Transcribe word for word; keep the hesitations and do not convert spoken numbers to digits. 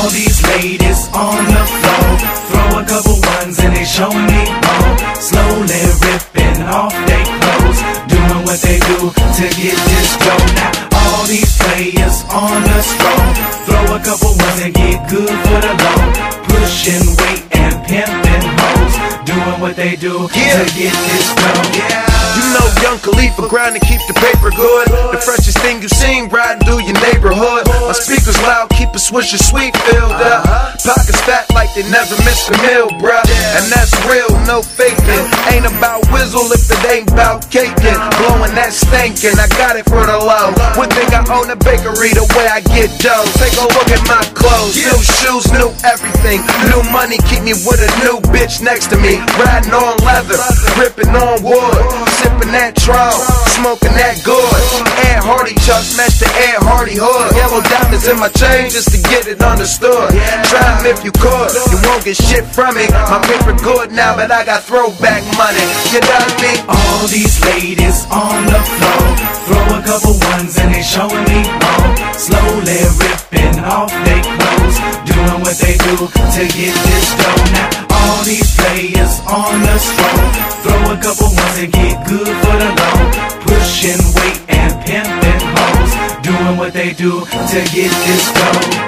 All these ladies on the floor, throw a couple ones and they showing me more. Slowly ripping off their clothes, doing what they do to get this dough. Now all these players on the stroll, throw a couple ones and get good for the low. Pushing weight and pimping hoes, doing what they do yeah. to get this dough. Yeah. You know Young Khalifa grind to keep the paper good. The freshest thing you seen riding through your neighborhood. My speakers loud, keep a swisher sweet filled up. Pockets fat like they never missed a meal, bruh. And that's real, no faking. Ain't about whizzle if it ain't about caking. Blowing that stankin', I got it for the low. One thing I own a bakery, the way I get dough. Take a look at my clothes, new shoes, new everything. New money, keep me with a new bitch next to me. Riding on leather, ripping on wood. Sipping that Tron, smoking that good. Ed Hardy chucks match the Ed Hardy hood. Yellow diamonds in my chain just to get it understood. Try 'em if you could, you won't get shit from me. My paper good now, but I got throwback money. You know what I mean? All these ladies on the floor, throw a couple ones and they showing me more. Slowly ripping off their clothes, doing what they do to get this dough. Now all these players on the stroll, throw a couple ones and get good for the low. Pushing weight and pimping hoes, doing what they do to get this dough.